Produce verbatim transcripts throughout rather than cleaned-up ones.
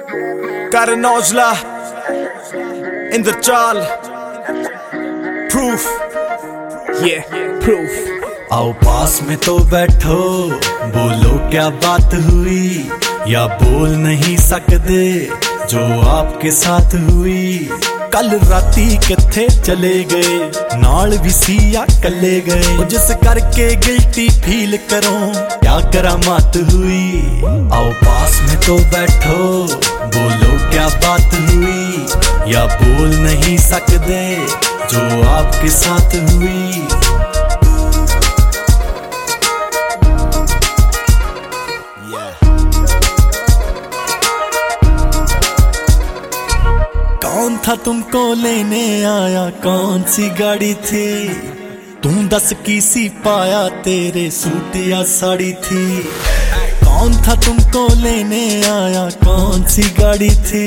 Karan Aujla in the चाल proof yeah proof। आओ पास में तो बैठो, बोलो क्या बात हुई, या बोल नहीं सकते जो आपके साथ हुई। कल राती किथे चले गए, नाल भी सिया कले गए, जिस करके गिल्टी फील करो क्या करामात हुई। आओ पास में तो बैठो, बोलो क्या बात हुई, या बोल नहीं सकते जो आपके साथ हुई। कौन था तुमको लेने आया, कौन सी गाड़ी थी, तुम दस की सी पाया, तेरे सूट या साड़ी थी। कौन था तुमको लेने आया, कौन सी गाड़ी थी,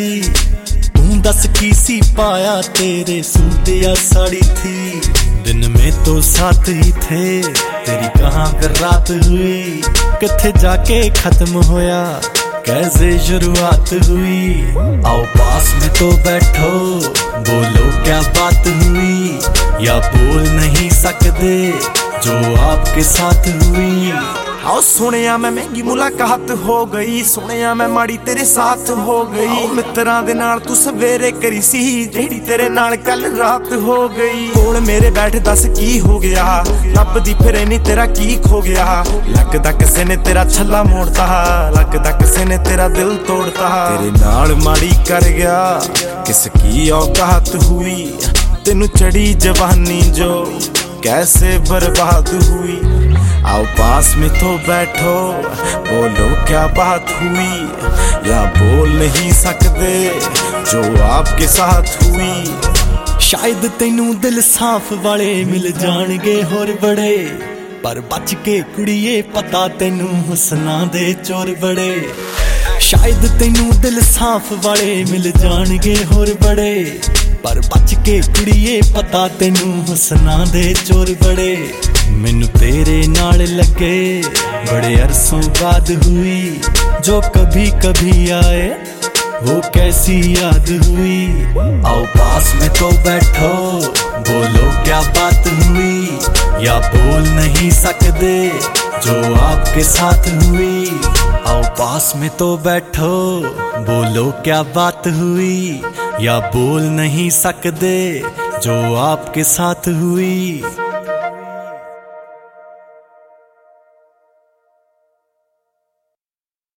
तुम दस की सी पाया, तेरे सूट या साड़ी थी। दिन में तो साथ ही थे, तेरी कहाँ फिर रात हुई, किथे जाके खत्म होया, कैसे शुरुआत हुई। आओ पास में तो बैठो, बोलो क्या बात हुई, या बोल नहीं सकते जो आपके साथ हुई। आओ सुनिया मैं महंगी मुलाकात हो गई, सुनिया मैं माड़ी तेरे साथ हो गई। मित्रां दे नाल तू सवेरे करी सी, जेड़ी तेरे नाल कल रात हो गई। कोल मेरे बैठ दस की हो गया, लभदी फिरे नी तेरा की खो गया। लगदा किसे ने तेरा छल्ला मोड़ता, लगदा किसे ने तेरा दिल तोड़ता। तेरे नाल माड़ी कर गया किसकी औकात हुई, तेनू चढ़ी जवानी जो कैसे बर्बाद हुई। आओ पास में तो बैठो, बोलो क्या बात हुई, या बोल नहीं सकते जो आपके साथ हुई। शायद तेनू दिल साफ वाले मिल जाणगे होर बड़े, पर बच के कुड़िए पता तेनू हुस्ना दे चोर बड़े। शायद तेनू दिल साफ वाले मिल जाणगे होर बड़े, पर बच के कुड़िए पता तेनू हुस्ना दे चोर बड़े। मैनू तेरे नाल लगे बड़े अरसों बाद हुई, जो कभी कभी आए वो कैसी याद हुई। आओ पास में तो बैठो, बोलो क्या बात हुई, या बोल नहीं सकते जो आपके साथ हुई। आओ पास में तो बैठो, बोलो क्या बात हुई, या बोल नहीं सकते जो आपके साथ हुई।